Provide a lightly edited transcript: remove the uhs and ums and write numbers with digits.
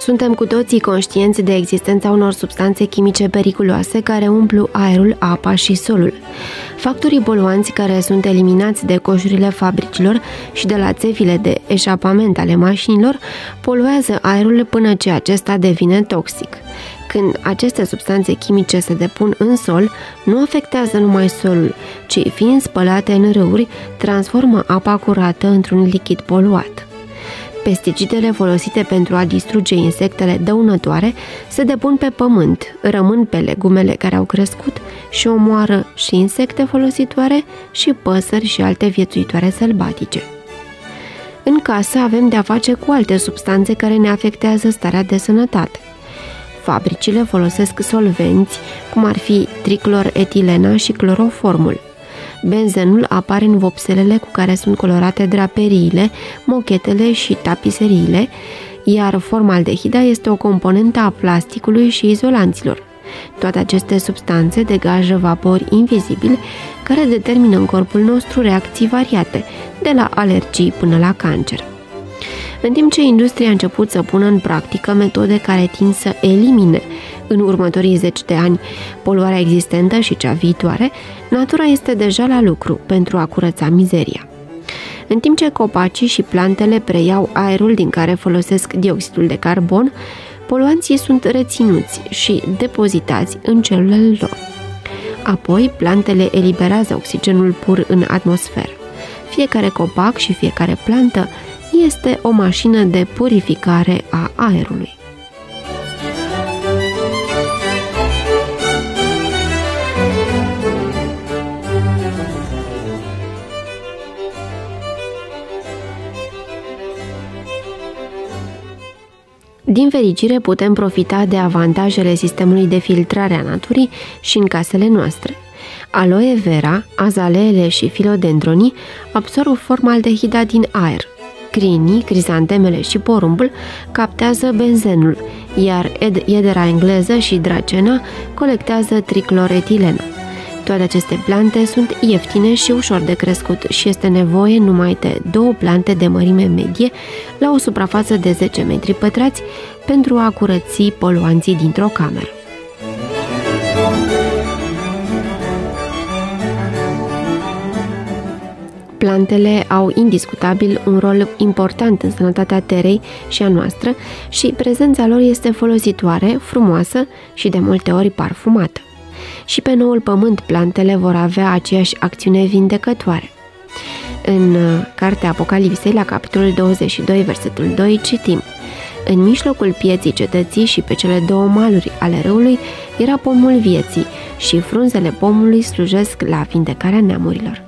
Suntem cu toții conștienți de existența unor substanțe chimice periculoase care umplu aerul, apa și solul. Factorii poluanți care sunt eliminați de coșurile fabricilor și de la țevile de eșapament ale mașinilor poluează aerul până ce acesta devine toxic. Când aceste substanțe chimice se depun în sol, nu afectează numai solul, ci fiind spălate în râuri, transformă apa curată într-un lichid poluat. Pesticidele folosite pentru a distruge insectele dăunătoare se depun pe pământ, rămân pe legumele care au crescut și omoară și insecte folositoare și păsări și alte viețuitoare sălbatice. În casă avem de-a face cu alte substanțe care ne afectează starea de sănătate. Fabricile folosesc solvenți, cum ar fi tricloretilena și cloroformul. Benzenul apare în vopselele cu care sunt colorate draperiile, mochetele și tapiseriile, iar formaldehida este o componentă a plasticului și izolanților. Toate aceste substanțe degajă vapori invizibili care determină în corpul nostru reacții variate, de la alergii până la cancer. În timp ce industria a început să pună în practică metode care tind să elimine în următorii 10 de ani poluarea existentă și cea viitoare, natura este deja la lucru pentru a curăța mizeria. În timp ce copacii și plantele preiau aerul din care folosesc dioxidul de carbon, poluanții sunt reținuți și depozitați în celulele lor. Apoi, plantele eliberează oxigenul pur în atmosferă. Fiecare copac și fiecare plantă este o mașină de purificare a aerului. Din fericire, putem profita de avantajele sistemului de filtrare a naturii și în casele noastre. Aloe vera, azaleele și filodendronii absorb formaldehida din aer. Crinii, crizantemele și porumbul captează benzenul, iar iedera engleză și dracena colectează tricloretilenă. Toate aceste plante sunt ieftine și ușor de crescut și este nevoie numai de 2 plante de mărime medie la o suprafață de 10 metri pătrați pentru a curăți poluanții dintr-o cameră. Plantele au indiscutabil un rol important în sănătatea terei și a noastră și prezența lor este folositoare, frumoasă și de multe ori parfumată. Și pe noul pământ plantele vor avea aceeași acțiune vindecătoare. În cartea Apocalipsei, la capitolul 22, versetul 2, citim: În mijlocul pieții cetății și pe cele 2 maluri ale râului era pomul vieții și frunzele pomului slujesc la vindecarea neamurilor.